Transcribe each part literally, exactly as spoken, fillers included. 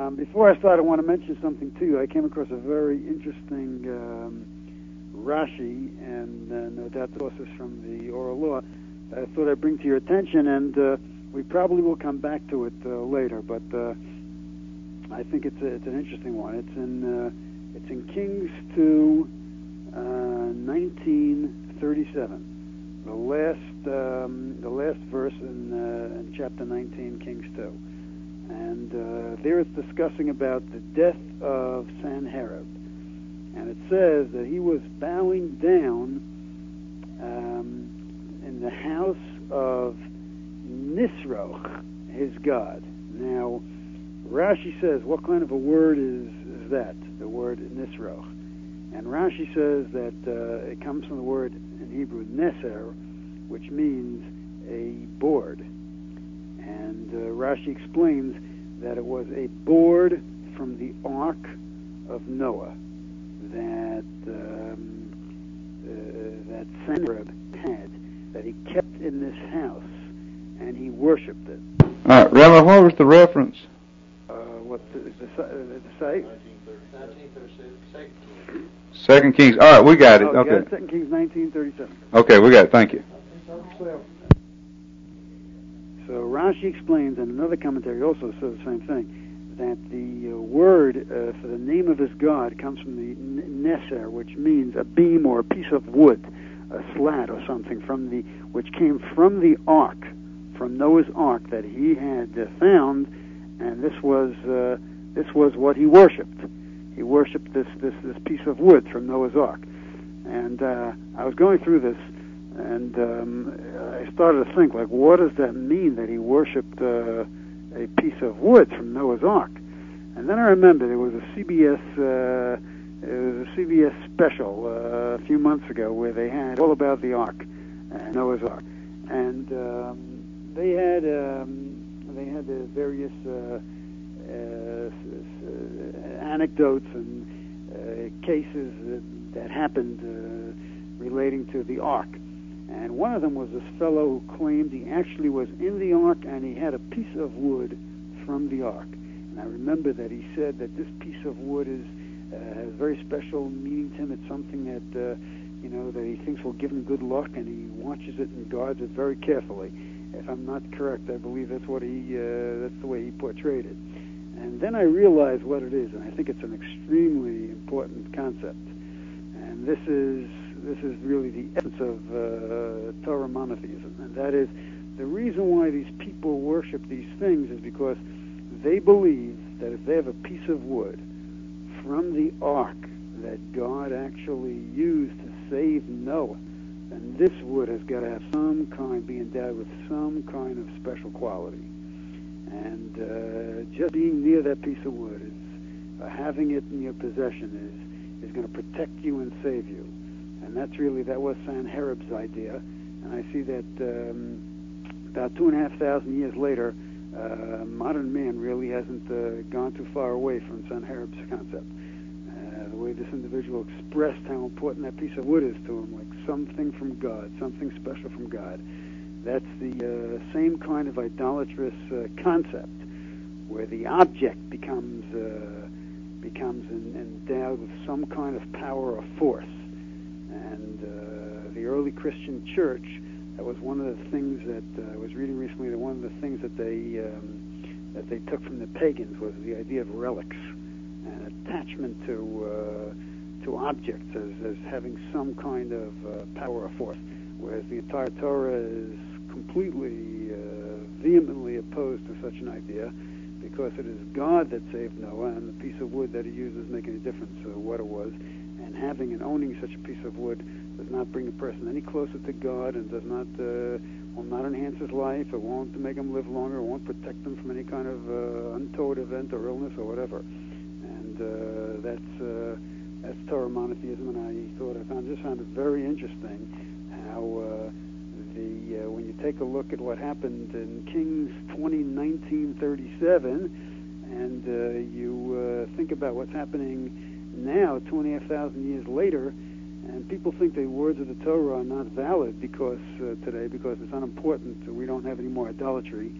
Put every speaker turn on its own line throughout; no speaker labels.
Um, before I start, I want to mention something to you. I came across a very interesting um, Rashi, and uh, no doubt the sources from the Oral Law. I thought I'd bring to your attention, and uh, we probably will come back to it uh, later. But uh, I think it's a, it's an interesting one. It's in uh, it's in Kings two, uh, nineteen thirty-seven. The last um, the last verse in, uh, in chapter nineteen, Kings two. And uh, there it's discussing about the death of Sanherib. And it says that he was bowing down um, in the house of Nisroch, his god. Now, Rashi says, what kind of a word is, is that, the word Nisroch? And Rashi says that uh, it comes from the word in Hebrew, Neser, which means a board. And uh, Rashi explains that it was a board from the Ark of Noah that um, uh, that Sennacherib had, that he kept in this house, and he worshipped it.
All right, Rabbi, what was the reference?
Uh, what the, the, the, the site?
nineteen thirty-six, Second Kings.
Second Kings. All right, we got it.
Oh,
okay.
got it, Second Kings nineteen thirty-seven.
Okay, we got it. Thank you.
So Rashi explains, and another commentary also says the same thing, that the uh, word uh, for the name of his god comes from the n- Neser, which means a beam or a piece of wood, a slat or something, from the which came from the ark, from Noah's ark that he had uh, found, and this was uh, this was what he worshipped. He worshipped this this this piece of wood from Noah's ark, and uh, I was going through this. And um, I started to think, like, what does that mean that he worshipped uh, a piece of wood from Noah's Ark? And then I remember there was a C B S, uh, it was a C B S special uh, a few months ago where they had all about the Ark, uh, Noah's Ark, and um, they had um, they had the various uh, uh, anecdotes and uh, cases that, that happened uh, relating to the Ark. And one of them was this fellow who claimed he actually was in the ark and he had a piece of wood from the ark. And I remember that he said that this piece of wood is uh, has very special meaning to him. It's something that uh, you know that he thinks will give him good luck, and he watches it and guards it very carefully. If I'm not correct, I believe that's what he uh, that's the way he portrayed it. And then I realized what it is, and I think it's an extremely important concept. And this is. This is really the essence of uh, Torah monotheism, and that is the reason why these people worship these things is because they believe that if they have a piece of wood from the ark that God actually used to save Noah, then this wood has got to have some kind, be endowed with some kind of special quality. And uh, just being near that piece of wood, is, uh, having it in your possession, is, is going to protect you and save you. And that's really, that was Sanherib's idea. And I see that um, about two and a half thousand years later, uh, modern man really hasn't uh, gone too far away from Sanherib's concept. Uh, the way this individual expressed how important that piece of wood is to him, like something from God, something special from God. That's the uh, same kind of idolatrous uh, concept, where the object becomes uh, becomes en- endowed with some kind of power or force. And uh, the early Christian church, that was one of the things that uh, I was reading recently, that one of the things that they um, that they took from the pagans was the idea of relics and attachment to uh, to objects as, as having some kind of uh, power or force, whereas the entire Torah is completely, uh, vehemently opposed to such an idea, because it is God that saved Noah, and the piece of wood that he used doesn't make any difference uh, what it was. And having and owning such a piece of wood does not bring a person any closer to God, and does not uh, will not enhance his life. It won't make him live longer. It won't protect him from any kind of uh, untoward event or illness or whatever. And uh, that's uh, that's Torah monotheism. And I thought I found just found it very interesting how uh, the uh, when you take a look at what happened in Kings twenty, nineteen thirty-seven, and uh, you uh, think about what's happening now, two and a half thousand years later, and people think the words of the Torah are not valid because uh, today, because it's unimportant. We don't have any more idolatry.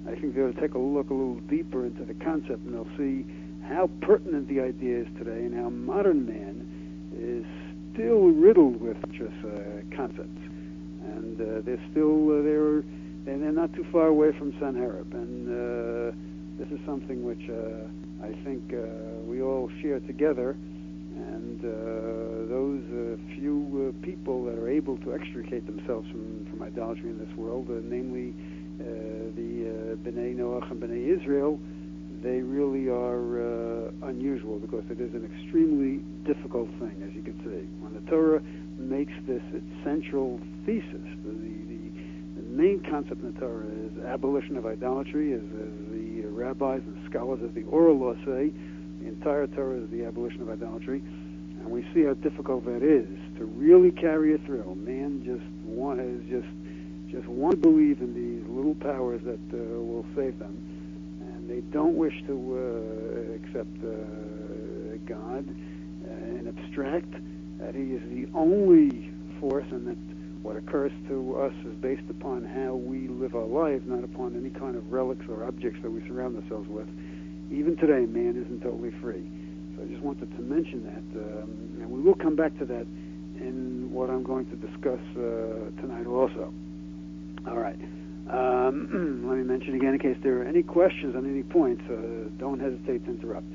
I think they ought to take a look a little deeper into the concept, and they'll see how pertinent the idea is today, and how modern man is still riddled with just uh, concepts, and uh, they're still uh, they're and they're not too far away from Sanherib, and uh, this is something which uh, I think uh, we all share together, and uh, those uh, few uh, people that are able to extricate themselves from, from idolatry in this world, uh, namely uh, the uh, Bnei Noach and Bnei Israel, they really are uh, unusual, because it is an extremely difficult thing, as you can see. When the Torah makes this its central thesis, the, the, the main concept in the Torah is abolition of idolatry, as, as the rabbis and scholars of the oral law say. The entire Torah is the abolition of idolatry, and we see how difficult that is to really carry it through. Man just want, is just just want to believe in these little powers that uh, will save them. They don't wish to uh, accept uh, God uh, in abstract, that He is the only force, and that what occurs to us is based upon how we live our lives, not upon any kind of relics or objects that we surround ourselves with. Even today, man isn't totally free. So I just wanted to mention that, um, and we will come back to that in what I'm going to discuss uh, tonight also. All right. Um, let me mention again, in case there are any questions on any points, uh, don't hesitate to interrupt.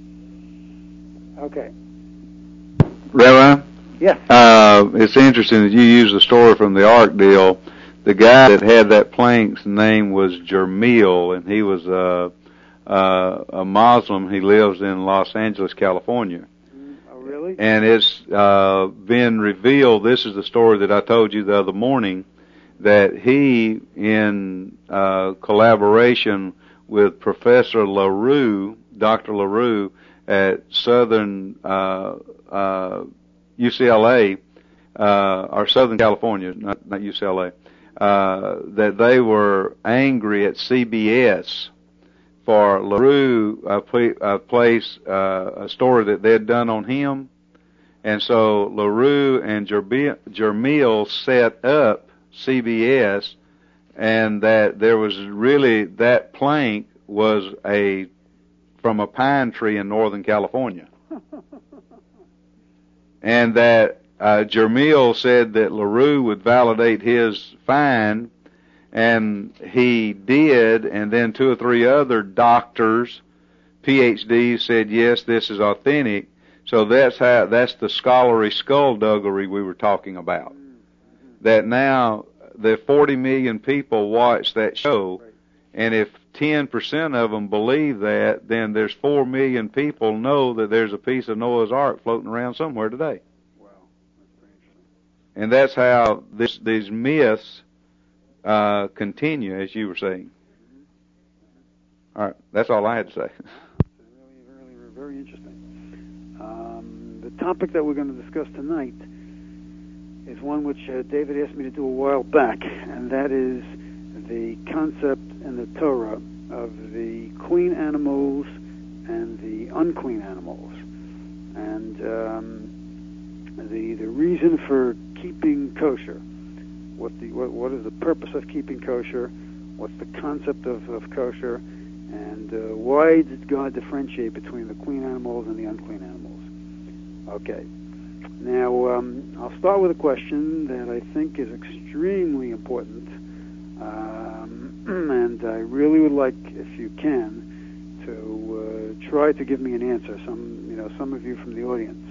Okay.
Rabbi?
Yeah.
Uh, it's interesting that you use the story from the Ark deal. The guy that had that plank's name was Jermiel, and he was uh, uh, a Muslim. He lives in Los Angeles, California.
Mm, oh, really?
And it's uh, been revealed, this is the story that I told you the other morning, that he, in uh, collaboration with Professor LaRue, Doctor LaRue, at Southern uh, uh, U C L A, uh, or Southern California, not, not U C L A, uh, that they were angry at C B S for LaRue uh, pl- uh, place uh, a story that they had done on him, and so LaRue and Jerbe- Jermiel set up C B S, and that there was really, that plank was a from a pine tree in Northern California. And that uh, Jermiel said that LaRue would validate his find, and he did, and then two or three other doctors, P H Ds, said, yes, this is authentic. So that's how, that's the scholarly skullduggery we were talking about. That now the forty million people watch that show, and if ten percent of them believe that, then there's four million people know that there's a piece of Noah's Ark floating around somewhere today.
Wow, that's pretty interesting.
And that's how this, these myths uh, continue, as you were saying. Mm-hmm. All right, that's all I had to say.
Really, really, very interesting. Um, the topic that we're going to discuss tonight is one which uh, David asked me to do a while back, and that is the concept in the Torah of the clean animals and the unclean animals, and um, the the reason for keeping kosher. What the what, what is the purpose of keeping kosher? What's the concept of, of kosher? And uh, why did God differentiate between the clean animals and the unclean animals? Okay. Now, um, I'll start with a question that I think is extremely important, um, and I really would like, if you can, to uh, try to give me an answer. Some, you know, some of you from the audience.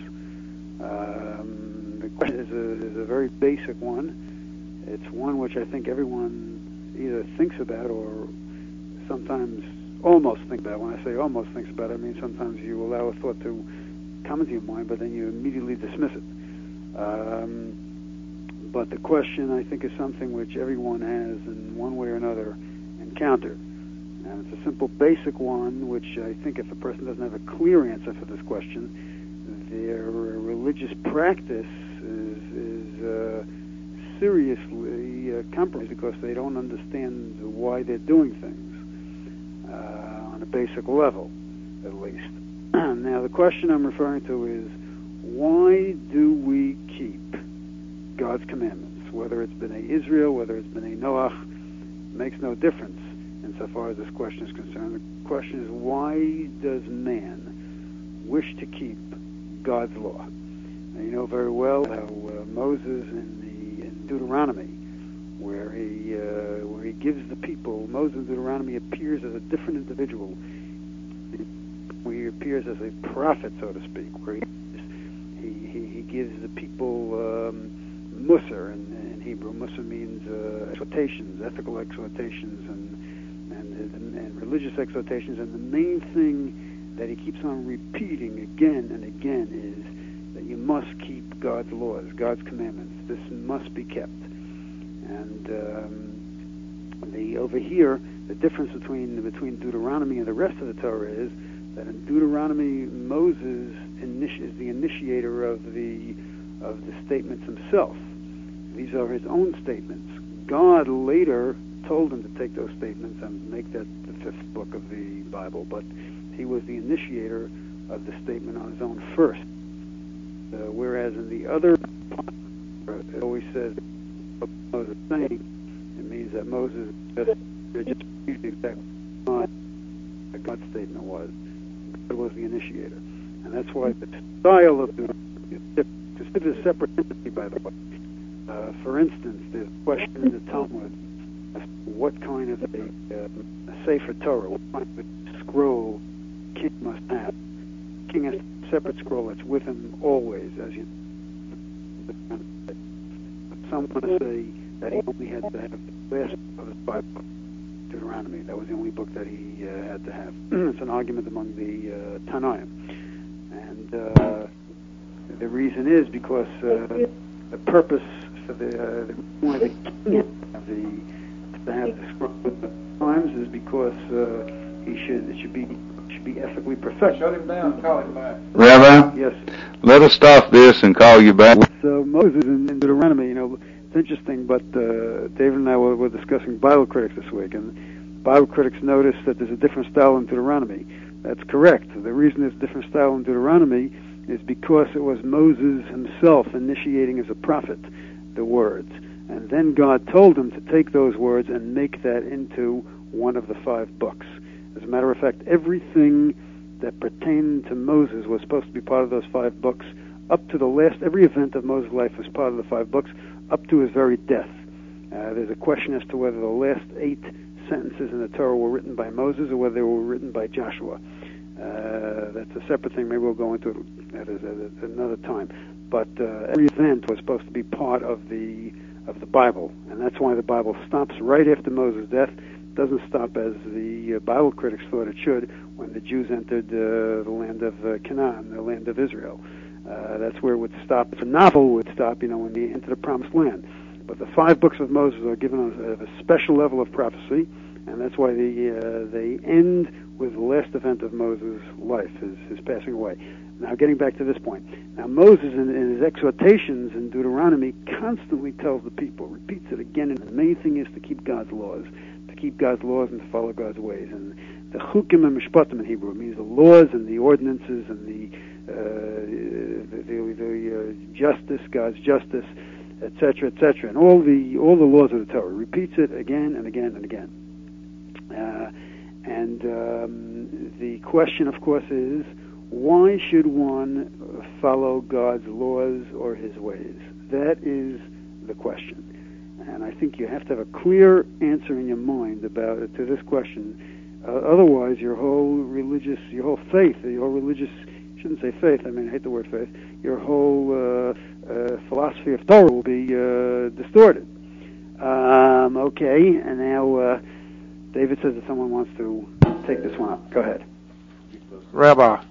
Um, the question is a, is a very basic one. It's one which I think everyone either thinks about or sometimes almost think about. When I say almost thinks about it, I mean sometimes you allow a thought to come into your mind, but then you immediately dismiss it. Um, but the question, I think, is something which everyone has, in one way or another, encountered. And it's a simple, basic one, which I think if a person doesn't have a clear answer for this question, their religious practice is, is uh, seriously uh, compromised, because they don't understand why they're doing things uh, on a basic level, at least. Now, the question I'm referring to is, why do we keep God's commandments? Whether it's Bnei Israel, whether it's Bnei Noach, makes no difference. insofar as this question is concerned. The question is, why does man wish to keep God's law? Now, you know very well how uh, Moses in the in Deuteronomy, where he uh, where he gives the people, Moses in Deuteronomy appears as a different individual. Where he appears as a prophet, so to speak, where he he, he, he gives the people um, Musar, in, in Hebrew. Musar means uh, exhortations, ethical exhortations, and, and and and religious exhortations. And the main thing that he keeps on repeating again and again is that you must keep God's laws, God's commandments. This must be kept. And um, the over here, the difference between between Deuteronomy and the rest of the Torah is that in Deuteronomy, Moses initi- is the initiator of the of the statements himself. These are his own statements. God later told him to take those statements and make that the fifth book of the Bible, but he was the initiator of the statement on his own first. Uh, whereas in the other part, it always says what Moses is saying. It means that Moses just, just used exactly what God's statement was. God was the initiator. And that's why the style of the is different. This is a separate entity, by the way. Uh, for instance, there's a question in the Talmud as to what kind of a, uh, a Sefer Torah, what kind of a scroll king must have. King has a separate scroll that's with him always, as you know. Some want to say that he only had to have the last of the five books, Deuteronomy. That was the only book that he uh, had to have. It's an argument among the uh, Tanaim. And uh, the reason is because uh, the purpose for the, uh, the why the king have the, to have the scroll at the times is because uh, he should it should be should be ethically perfect.
Shut him down, call him back.
Rabbi?
Yes.
Let us stop this and call you back.
So Moses in, in Deuteronomy, you know, it's interesting, but uh, David and I were, were discussing Bible critics this week, and Bible critics noticed that there's a different style in Deuteronomy. That's correct. The reason there's a different style in Deuteronomy is because it was Moses himself initiating as a prophet the words. And then God told him to take those words and make that into one of the five books. As a matter of fact, everything that pertained to Moses was supposed to be part of those five books up to the last. Every event of Moses' life was part of the five books up to his very death. Uh, there's a question as to whether the last eight sentences in the Torah were written by Moses or whether they were written by Joshua. Uh, that's a separate thing. Maybe we'll go into it at, at another time. But uh, every event was supposed to be part of the of the Bible, and that's why the Bible stops right after Moses' death. It doesn't stop as the uh, Bible critics thought it should when the Jews entered uh, the land of uh, Canaan, the land of Israel. Uh, that's where it would stop. The novel would stop, you know, when they enter the Promised Land. But the five books of Moses are given a, a special level of prophecy, and that's why they uh, they end with the last event of Moses' life, his, his passing away. Now, getting back to this point. Now, Moses, in, in his exhortations in Deuteronomy, constantly tells the people, repeats it again, and the main thing is to keep God's laws, to keep God's laws and to follow God's ways. And the chukim and mishpatim in Hebrew means the laws and the ordinances and the uh, the, the, the uh, justice, God's justice, et cetera, et cetera, and all the all the laws of the Torah. Repeats it again and again and again. Uh, and um, the question, of course, is, why should one follow God's laws or His ways? That is the question. And I think you have to have a clear answer in your mind about it, to this question. Uh, otherwise, your whole religious, your whole faith, your whole religious, I shouldn't say faith, I mean, I hate the word faith, your whole uh, uh, philosophy of Torah will be uh, distorted. Um, okay, and now uh, David says that someone wants to take this one up. Go ahead.
Rabbi,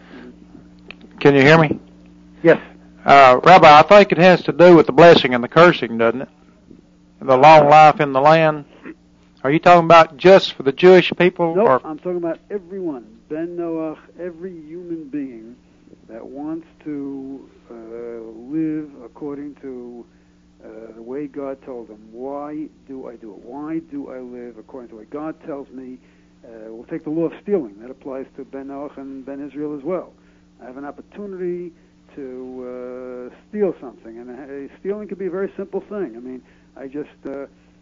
can you hear me?
Yes.
Uh, Rabbi, I think it has to do with the blessing and the cursing, doesn't it? The long life in the land. Are you talking about just for the Jewish people?
No, nope,
or?
I'm talking about everyone. Ben Noach, every human being that wants to uh, live according to uh, the way God told them. Why do I do it? Why do I live according to the way God tells me? Uh, we'll take the law of stealing. That applies to Ben Noach and Ben Israel as well. I have an opportunity to uh, steal something, and uh, stealing could be a very simple thing. I mean, I just uh,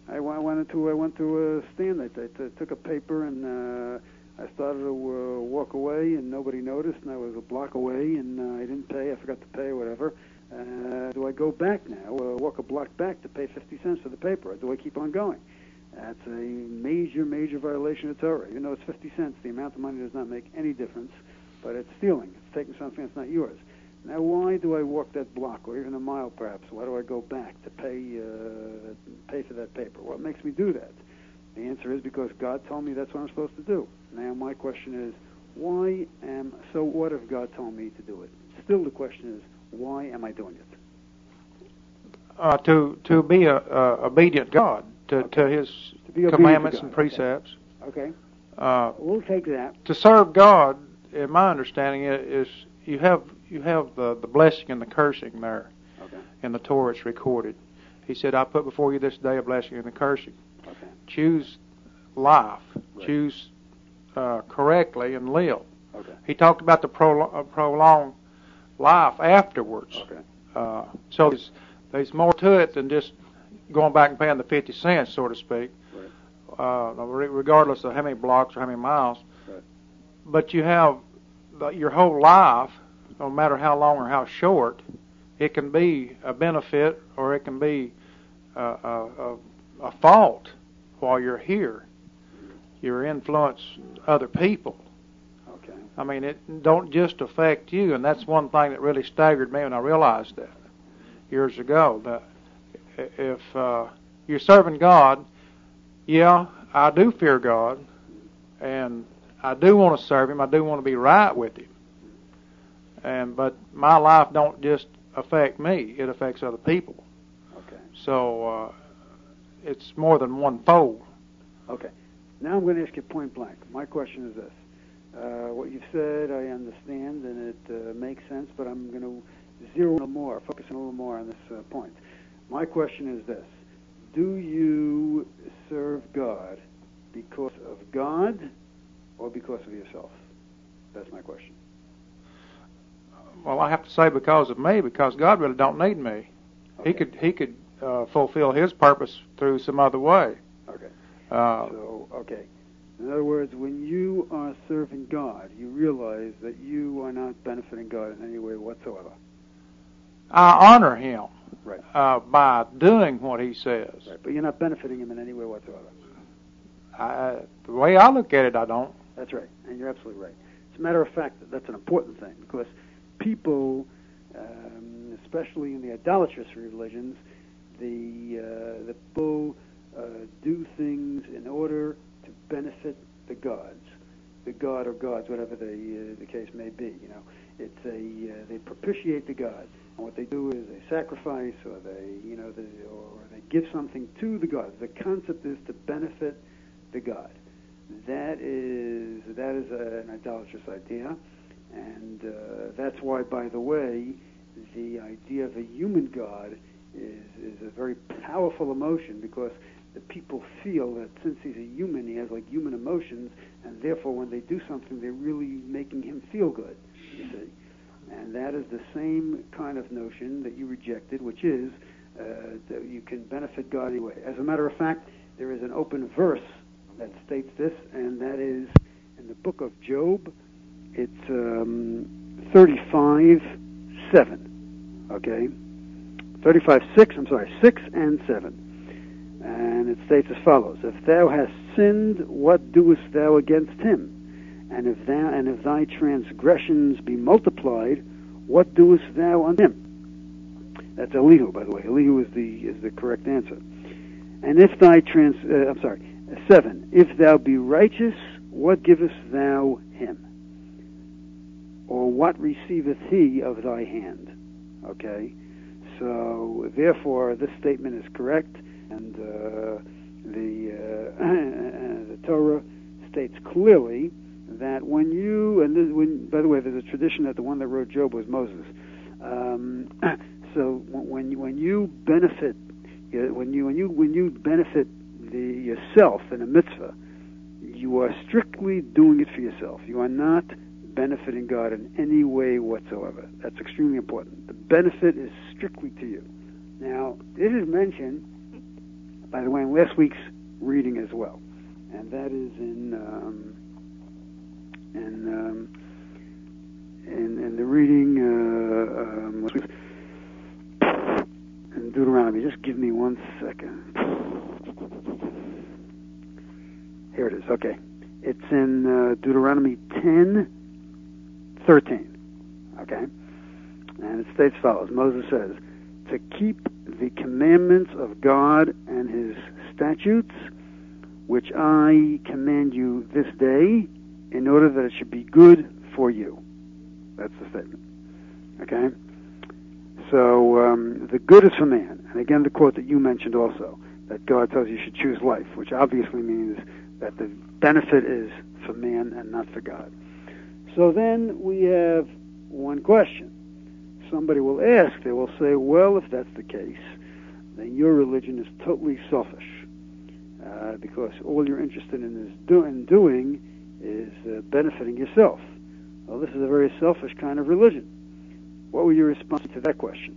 I, I went to I went to a stand. I, I t- took a paper and uh, I started to uh, walk away, and nobody noticed. And I was a block away, and uh, I didn't pay. I forgot to pay, or whatever. Uh, do I go back now? Uh, walk a block back to pay fifty cents for the paper, or do I keep on going? That's a major, major violation of Torah. Even though it's fifty cents, the amount of money does not make any difference. But it's stealing. It's taking something that's not yours. Now, why do I walk that block, or even a mile, perhaps? Why do I go back to pay uh, pay for that paper? What makes me do that? The answer is because God told me that's what I'm supposed to do. Now, my question is, why am so? What if God told me to do it? Still, the question is, why am I doing it?
Uh, to to be a, a obedient God to,
Okay.
to His
To be obedient to
commandments
God.
and precepts.
Okay,
Uh,
we'll take that.
to serve God, in my understanding, i- is you have you have the, the blessing and the cursing there.
Okay.
In the Torah, it's recorded. He said, "I put before you this day a blessing and a cursing."
Okay.
Choose life.
Right.
Choose uh, correctly and live.
Okay.
He talked about the prolo- uh, prolonged life afterwards.
Okay.
Uh, so there's, there's more to it than just going back and paying the fifty cents, so to speak.
Right.
Uh, re- regardless of how many blocks or how many miles.
Right.
But you have the, your whole life, no matter how long or how short, it can be a benefit or it can be a, a, a, a fault while you're here. You influence other people.
Okay.
I mean, it don't just affect you, and that's one thing that really staggered me when I realized that years ago. That if uh, you're serving God, yeah, I do fear God, and I do want to serve Him. I do want to be right with Him. And but my life don't just affect me; it affects other people.
Okay.
So uh, it's more than one fold.
Okay. Now I'm going to ask you point blank. My question is this. Uh, what you've said, I understand, and it uh, makes sense, but I'm going to zero a little more, focus a little more on this uh, point. My question is this. Do you serve God because of God or because of yourself? That's my question.
Well, I have to say because of me, because God really don't need me.
Okay.
He could He could uh, fulfill His purpose through some other way.
Okay.
Uh,
So, okay. In other words, when you are serving God, you realize that you are not benefiting God in any way whatsoever.
I honor Him
Right.
uh, by doing what He says.
Right. But you're not benefiting Him in any way whatsoever.
I, the way I look at it, I don't.
That's right, and you're absolutely right. As a matter of fact, that's an important thing because people, um, especially in the idolatrous religions, the uh, the people uh, do things in order to benefit the gods, the god or gods, whatever the uh, the case may be. You know, it's a uh, they propitiate the god, and what they do is they sacrifice, or they you know, they, or they give something to the god. The concept is to benefit the god. That is that is a, an idolatrous idea, and uh, that's why, by the way, the idea of a human god is is a very powerful emotion because the people feel that since he's a human, he has like human emotions, and therefore when they do something, they're really making him feel good. You see, and that is the same kind of notion that you rejected, which is uh, that you can benefit God anyway. As a matter of fact, there is an open verse that states this, and that is in the book of Job. It's um, thirty-five seven, okay? thirty-five six, I'm sorry, six and seven. And it states as follows, if thou hast sinned, what doest thou against him? And if thou and if thy transgressions be multiplied, what doest thou unto him? That's Elihu, by the way. Elihu is the is the correct answer. And if thy trans uh, I'm sorry, seven, if thou be righteous, what givest thou him? Or what receiveth he of thy hand? Okay? So, therefore, this statement is correct, and uh, the, uh, the Torah states clearly that when you, and this, when, by the way, there's a tradition that the one that wrote Job was Moses. Um, so when you, when you benefit, when you when you when you benefit the, yourself in a mitzvah, you are strictly doing it for yourself. You are not benefiting God in any way whatsoever. That's extremely important. The benefit is strictly to you. Now, this is mentioned by the way, in last week's reading as well, and that is in um, in, um, in in the reading uh, um, in Deuteronomy. Just give me one second. Here it is. Okay, it's in uh, Deuteronomy ten thirteen. Okay, and it states as follows. Moses says, to keep the commandments of God and his statutes, which I command you this day, in order that it should be good for you. That's the statement. Okay? So, um, the good is for man. And again, the quote that you mentioned also, that God tells you should choose life, which obviously means that the benefit is for man and not for God. So then we have one question. Somebody will ask, they will say, well, if that's the case, then your religion is totally selfish, uh, because all you're interested in is do- in doing is uh, benefiting yourself. Well, this is a very selfish kind of religion. What would your response to that question?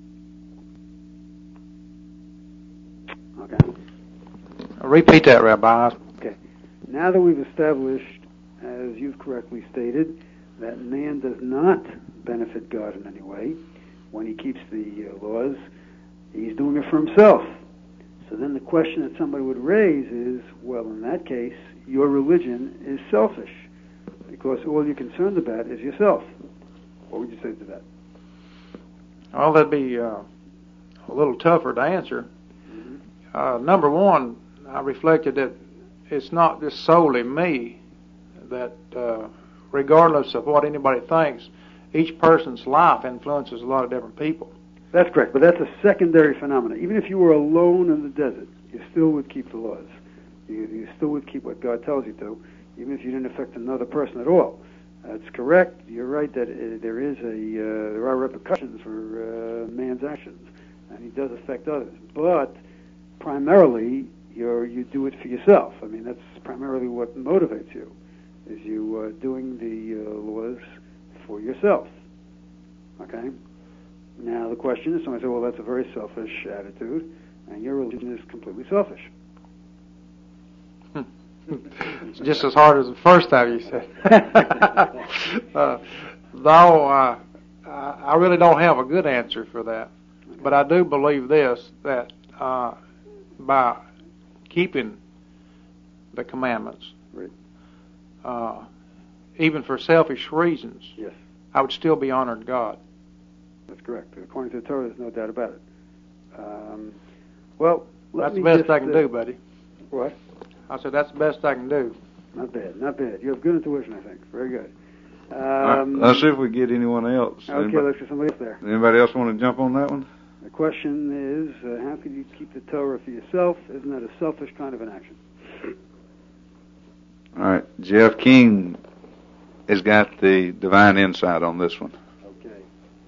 Okay.
Repeat that, Rabbi.
Okay. Now that we've established, as you've correctly stated, that man does not benefit God in any way when he keeps the uh, laws, he's doing it for himself. So then the question that somebody would raise is, well, in that case, your religion is selfish, because all you're concerned about is yourself. What would you say to that?
Well, that'd be uh, a little tougher to answer. Mm-hmm. Uh, number one, I reflected that it's not just solely me, that uh, regardless of what anybody thinks, each person's life influences a lot of different people.
That's correct, but that's a secondary phenomenon. Even if you were alone in the desert, you still would keep the laws. You, you still would keep what God tells you to, even if you didn't affect another person at all. That's correct. You're right that uh, there is a uh, there are repercussions for uh, man's actions, and he does affect others. But primarily, you're, you do it for yourself. I mean, that's primarily what motivates you, is you uh, doing the uh, laws for yourself. Okay? Now the question is, somebody said, well, that's a very selfish attitude, and your religion is completely selfish.
It's just as hard as the first time you said. uh, though uh, I really don't have a good answer for that, but I do believe this, that uh, by keeping the commandments,
right.
uh, even for selfish reasons,
yes,
I would still be honoring God.
That's correct. According to the Torah, there's no doubt about it. Um, well, let
that's
me
the best
just,
I can
uh,
do, buddy.
What?
I said that's the best I can do.
Not bad, not bad. You have good intuition, I think. Very good.
Um,
Um,
let's see if we get anyone else.
Okay,
anybody,
let's get somebody else there.
Anybody else want to jump on that one?
The question is, uh, how could you keep the Torah for yourself? Isn't that a selfish kind of an action?
All right, Jeff King has got the divine insight on this one.
Okay.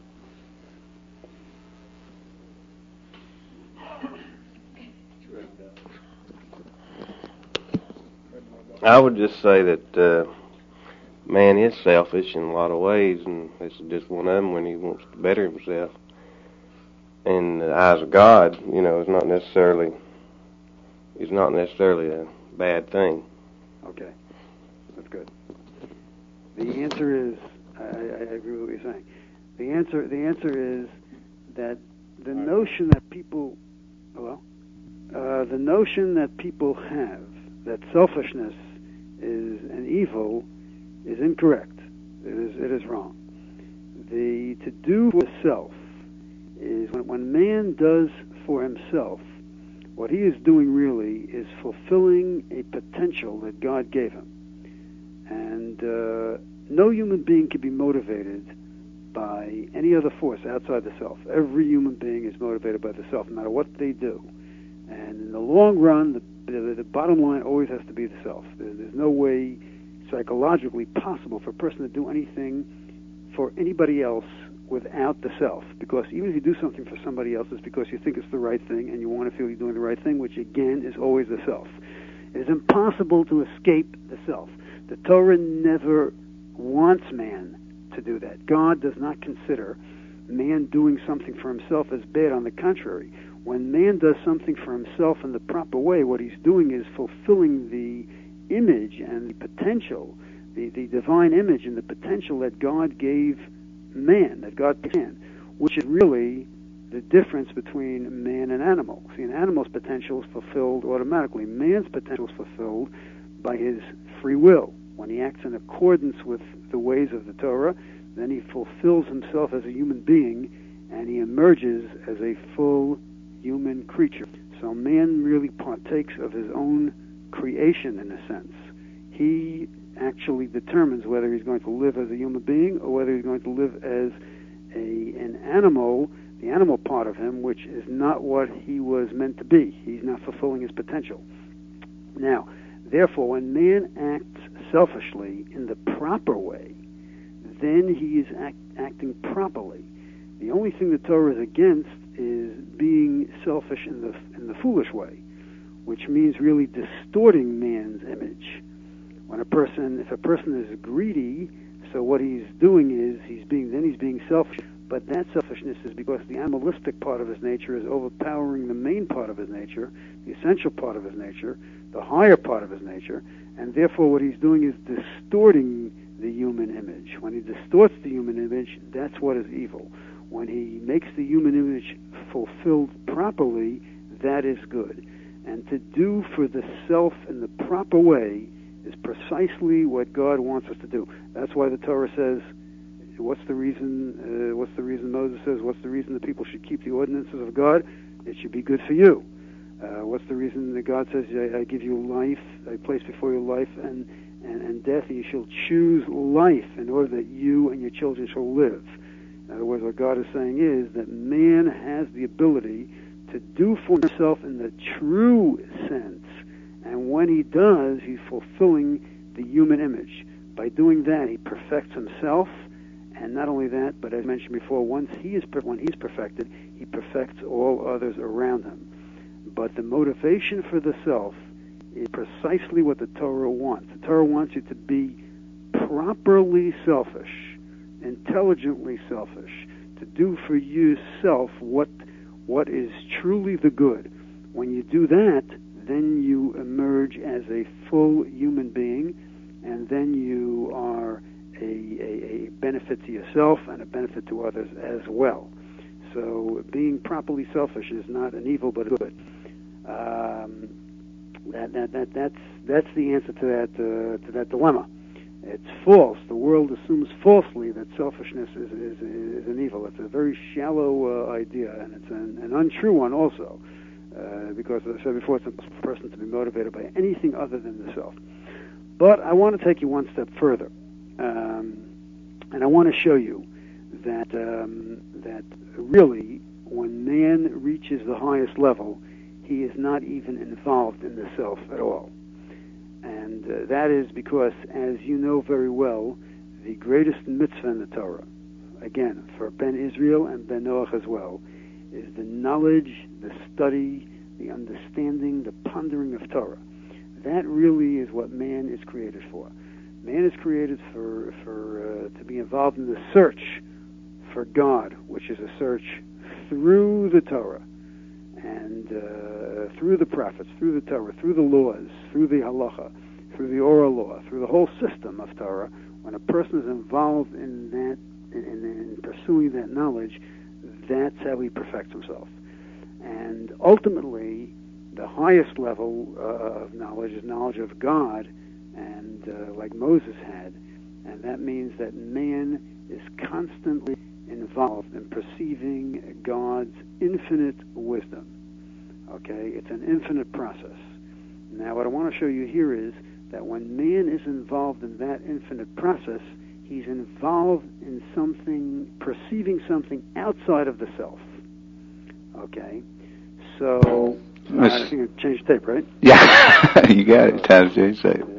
I would just say that uh, man is selfish in a lot of ways, and this is just one of them when he wants to better himself. In the eyes of God, you know, it's not necessarily it's not necessarily a bad thing.
Okay, that's good. The answer is, I, I agree with what you're saying. The answer, the answer is that the notion that people, hello, uh, the notion that people have that selfishness is an evil is incorrect. It is, it is wrong. The to do for self is when, when man does for himself, what he is doing really is fulfilling a potential that God gave him. And uh, no human being can be motivated by any other force outside the self. Every human being is motivated by the self, no matter what they do. And in the long run, the, the, the bottom line always has to be the self. There, there's no way psychologically possible for a person to do anything for anybody else without the self. Because even if you do something for somebody else, it's because you think it's the right thing and you want to feel you're doing the right thing, which again is always the self. It is impossible to escape the self. The Torah never wants man to do that. God does not consider man doing something for himself as bad. On the contrary, When man does something for himself in the proper way, what he's doing is fulfilling the image and the potential, the, the divine image and the potential that God gave man, that God gave man, which is really the difference between man and animal. See, an animal's potential is fulfilled automatically. Man's potential is fulfilled by his free will. When he acts in accordance with the ways of the Torah, then he fulfills himself as a human being, and he emerges as a full human creature. So man really partakes of his own creation in a sense. He actually determines whether he's going to live as a human being or whether he's going to live as a an animal, the animal part of him, which is not what he was meant to be. He's not fulfilling his potential. Now, therefore, when man acts selfishly in the proper way, then he is act, acting properly. The only thing the Torah is against is being selfish in the in the foolish way, which means really distorting man's image. When a person, if a person is greedy, so what he's doing is he's being then he's being selfish. But that selfishness is because the animalistic part of his nature is overpowering the main part of his nature, the essential part of his nature, the higher part of his nature, and therefore what he's doing is distorting the human image. When he distorts the human image, that's what is evil. When he makes the human image fulfilled properly, that is good. And to do for the self in the proper way is precisely what God wants us to do. That's why the Torah says, what's the reason, uh, what's the reason Moses says, what's the reason that people should keep the ordinances of God? It should be good for you. Uh, what's the reason that God says, I, I give you life, I place before you life and, and, and death, and you shall choose life in order that you and your children shall live. In other words, what God is saying is that man has the ability to do for himself in the true sense, and when he does, he's fulfilling the human image. By doing that, he perfects himself, and not only that, but as mentioned before, once he is when he's perfected, he perfects all others around him. But the motivation for the self is precisely what the Torah wants. The Torah wants you to be properly selfish, intelligently selfish, to do for yourself what what is truly the good. When you do that, then you emerge as a full human being, and then you are a, a, a benefit to yourself and a benefit to others as well. So being properly selfish is not an evil but a good. Um, that, that, that, that's, that's the answer to that, uh, to that dilemma. It's false. The world assumes falsely that selfishness is, is, is an evil. It's a very shallow uh, idea, and it's an, an untrue one also, uh, because, as I said before, it's a person to be motivated by anything other than the self. But I want to take you one step further, um, and I want to show you that um, that really, when man reaches the highest level, he is not even involved in the self at all. And uh, that is because, as you know very well, the greatest mitzvah in the Torah, again, for Ben Israel and Ben Noach as well, is the knowledge, the study, the understanding, the pondering of Torah. That really is what man is created for. Man is created for, for uh, to be involved in the search for God, which is a search through the Torah, and uh, through the prophets, through the Torah, through the laws, through the halacha, through the oral law, through the whole system of Torah. When a person is involved in that, in, in pursuing that knowledge, that's how he perfects himself. And ultimately, the highest level uh, of knowledge is knowledge of God, and uh, like Moses had, and that means that man is constantly involved in perceiving God's infinite wisdom. Okay, it's an infinite process. Now, what I want to show you here is that when man is involved in that infinite process, he's involved in something, perceiving something outside of the self. Okay, so uh, I think I changed tape, right?
Yeah, you got it. Times change tape.